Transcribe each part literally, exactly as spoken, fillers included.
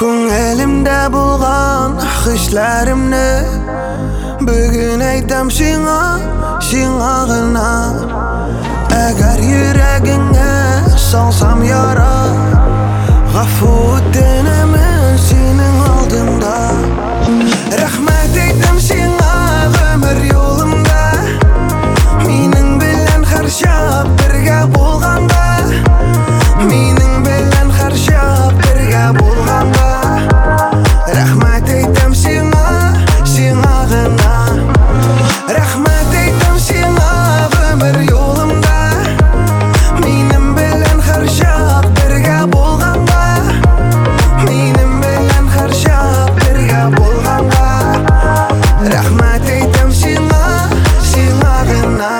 Көңілімде болған хишләремне бүгін айтам сиңа, сиңа гына. Әгәр йөрәгеңә салсам яра, гафу үтенәмен синең алдыңда. Рәхмәт әйтәм сиңа гомер юлымда, минең белән һәр чак бергә булганда, минең белән һәр чак бергә булганда. Рәхмәт әйтәм сиңа, сиңа гына. Рәхмәт әйтәм сиңа гомер юлымда, минем белән һәр чак бергә булганда, минем белән һәр чак бергә булганда. Рәхмәт әйтәм сиңа, сиңа гына.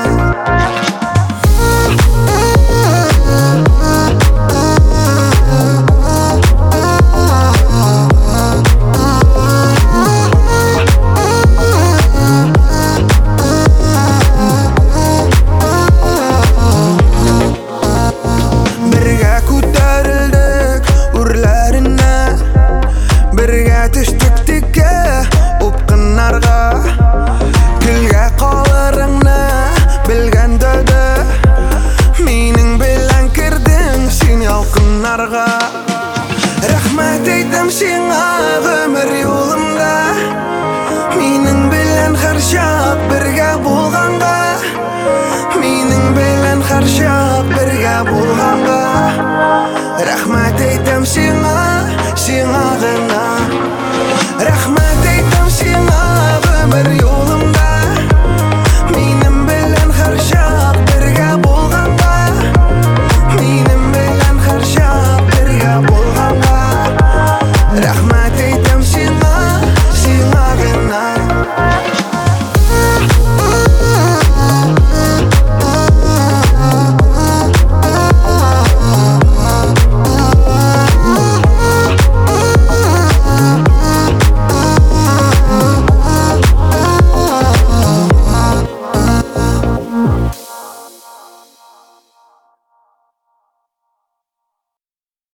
Бергә төштек тиккә, упкыннарга, көлгә калырыңны белгәндә дә, минең белән кердең син ялкыннарга. Рәхмәт әйтәм сиңа.